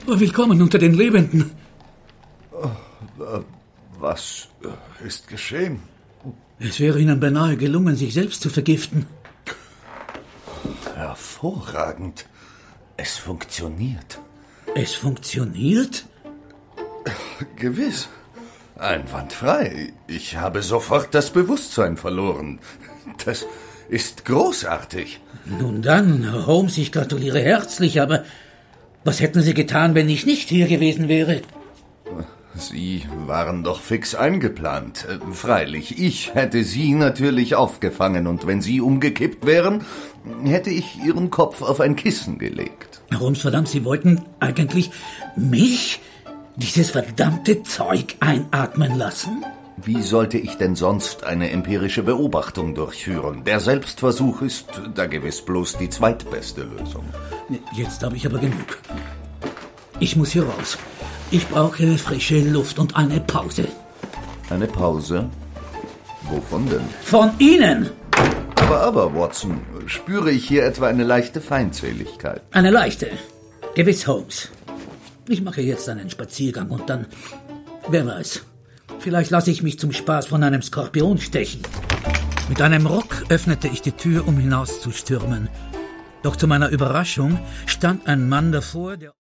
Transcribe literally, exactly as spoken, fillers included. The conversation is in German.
Willkommen unter den Lebenden. Was ist geschehen? Es wäre Ihnen beinahe gelungen, sich selbst zu vergiften. Hervorragend. Es funktioniert. Es funktioniert? Gewiss. Einwandfrei. Ich habe sofort das Bewusstsein verloren. Das ist großartig. Nun dann, Herr Holmes, ich gratuliere herzlich, aber was hätten Sie getan, wenn ich nicht hier gewesen wäre? Sie waren doch fix eingeplant. Freilich, ich hätte Sie natürlich aufgefangen, und wenn Sie umgekippt wären, hätte ich Ihren Kopf auf ein Kissen gelegt. Herr Holmes, verdammt, Sie wollten eigentlich mich, dieses verdammte Zeug, einatmen lassen? Wie sollte ich denn sonst eine empirische Beobachtung durchführen? Der Selbstversuch ist da gewiss bloß die zweitbeste Lösung. Jetzt habe ich aber genug. Ich muss hier raus. Ich brauche frische Luft und eine Pause. Eine Pause? Wovon denn? Von Ihnen! Aber, aber, Watson, spüre ich hier etwa eine leichte Feindseligkeit? Eine leichte. Gewiss, Holmes. Ich mache jetzt einen Spaziergang und dann, wer weiß, vielleicht lasse ich mich zum Spaß von einem Skorpion stechen. Mit einem Ruck öffnete ich die Tür, um hinauszustürmen. Doch zu meiner Überraschung stand ein Mann davor, der